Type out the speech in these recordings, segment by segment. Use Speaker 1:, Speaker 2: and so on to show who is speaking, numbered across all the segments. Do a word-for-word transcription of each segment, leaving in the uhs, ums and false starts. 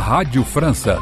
Speaker 1: Rádio França.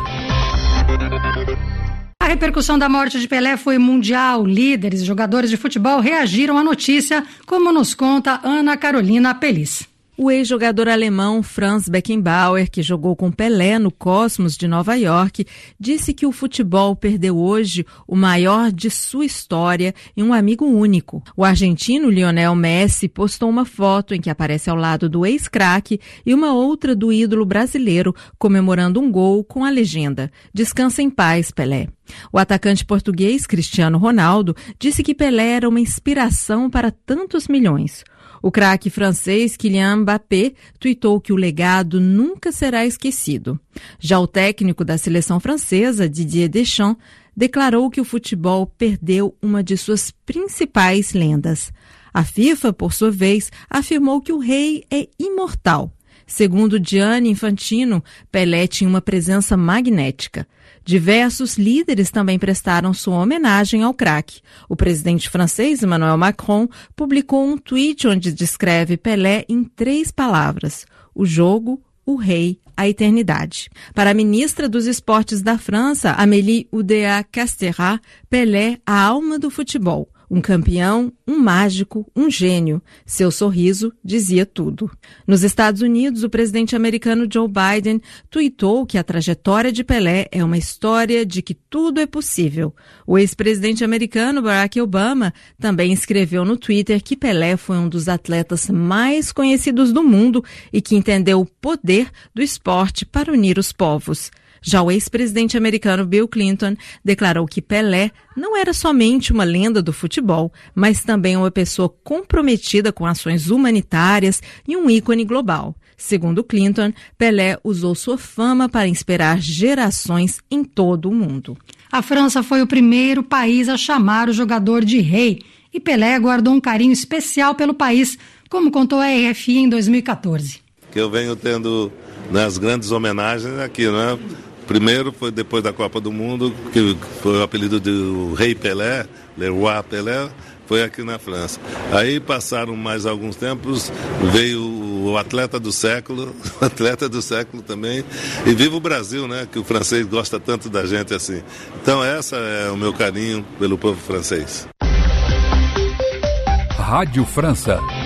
Speaker 2: A repercussão da morte de Pelé foi mundial. Líderes e jogadores de futebol reagiram à notícia, como nos conta Ana Carolina Pelis.
Speaker 3: O ex-jogador alemão Franz Beckenbauer, que jogou com Pelé no Cosmos de Nova York, disse que o futebol perdeu hoje o maior de sua história e um amigo único. O argentino Lionel Messi postou uma foto em que aparece ao lado do ex-craque e uma outra do ídolo brasileiro comemorando um gol com a legenda: "Descansa em paz, Pelé". O atacante português Cristiano Ronaldo disse que Pelé era uma inspiração para tantos milhões. O craque francês Kylian Mbappé tuitou que o legado nunca será esquecido. Já o técnico da seleção francesa, Didier Deschamps, declarou que o futebol perdeu uma de suas principais lendas. A FIFA, por sua vez, afirmou que o rei é imortal. Segundo Gianni Infantino, Pelé tinha uma presença magnética. Diversos líderes também prestaram sua homenagem ao craque. O presidente francês, Emmanuel Macron, publicou um tweet onde descreve Pelé em três palavras: o jogo, o rei, a eternidade. Para a ministra dos Esportes da França, Amélie Oudéa-Castéra, Pelé, a alma do futebol. Um campeão, um mágico, um gênio. Seu sorriso dizia tudo. Nos Estados Unidos, o presidente americano Joe Biden tuitou que a trajetória de Pelé é uma história de que tudo é possível. O ex-presidente americano Barack Obama também escreveu no Twitter que Pelé foi um dos atletas mais conhecidos do mundo e que entendeu o poder do esporte para unir os povos. Já o ex-presidente americano Bill Clinton declarou que Pelé não era somente uma lenda do futebol, mas também uma pessoa comprometida com ações humanitárias e um ícone global. Segundo Clinton, Pelé usou sua fama para inspirar gerações em todo o mundo.
Speaker 2: A França foi o primeiro país a chamar o jogador de rei, e Pelé guardou um carinho especial pelo país, como contou a R F I em dois mil e quatorze.
Speaker 4: Que eu venho tendo nas grandes homenagens aqui, né? Primeiro foi depois da Copa do Mundo, que foi o apelido do Rei Pelé, Le Roi Pelé, foi aqui na França. Aí passaram mais alguns tempos, veio o atleta do século, o atleta do século também, e viva o Brasil, né? Que o francês gosta tanto da gente assim. Então essa é o meu carinho pelo povo francês.
Speaker 1: Rádio França.